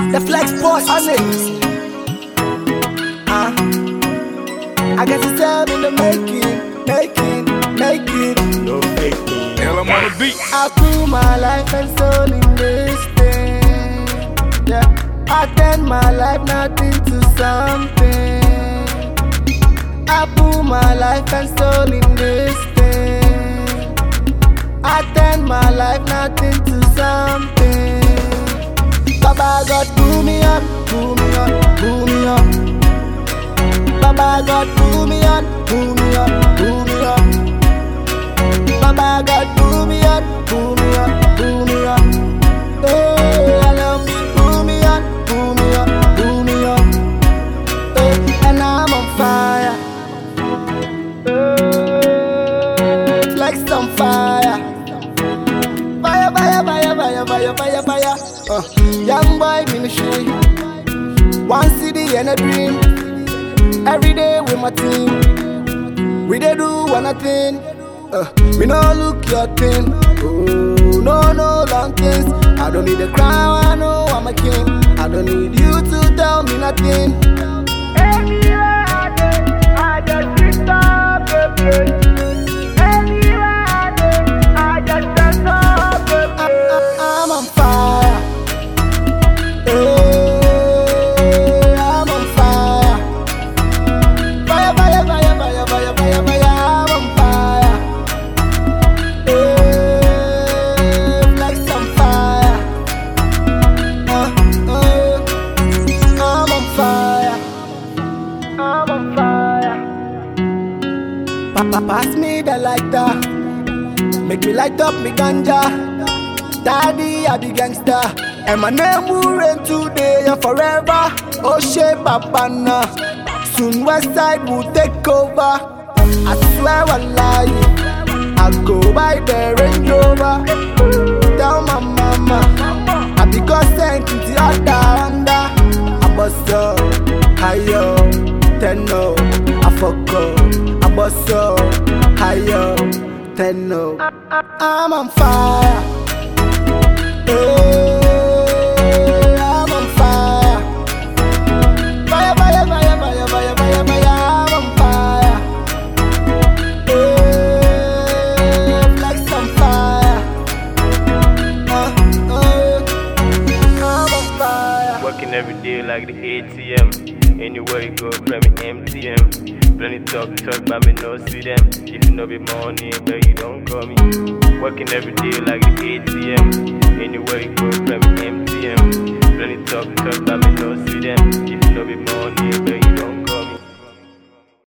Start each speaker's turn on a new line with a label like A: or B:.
A: The flex boss on it. I guess it's time in the making.
B: No faking. Hell, I'm on the beat.
A: I grew my life and soul in this thing. Yeah, I turn my life nothing to something. I put my life and soul in this thing. I turn my life nothing to something. Baba God pull me up, pull me up, pull me up. Baba God pull me up, pull me up, pull me up. Baba God pull me up, pull me up, pull me up. Hey, I love me, pull me up, pull me up, pull me up. Hey, and I'm on fire. Hey, flex on fire. Fire, fire, fire, fire, fire, fire, fire. Young boy ministry. One city and a dream. Every day with my team. We dey do one thing. Me no look your thing. Oh, no long things. I don't need a crown, I know I'm a king. I don't need you to tell me nothing. Anywhere I go, I just pick up the place. Anywhere I go, I just pick up the place. I'm on fire. Hey, I'm on fire. Fire, fire, fire, fire, fire, fire, fire. I'm on fire. Hey, flex on fire. I'm on fire. I'm on fire. Pass me the lighter. Make me light up me ganja. Daddy, I be gangster. And my name will reign today and forever. Oh shit, Babana. Soon West Side will take over. I swear I'll lie. I go by the Range Rover. Tell my mama I be God sent to the other under. I bust up, higher, 10-0. I fuck up, I bust up, higher, 10-0. I'm on fire. Hey, I'm on fire. Fire, fire, fire, fire, fire, fire, fire. I'm on fire. Hey, flex on fire. I'm on fire.
B: Working every day like the ATM. Anywhere you go, grab me MTM. Plenty talk, but me no see them. If you know be money, but you don't call me. Working every day like the ATM. Anywhere you go, grab me MTM. Plenty talk, but me no see them. If you know be money, but you don't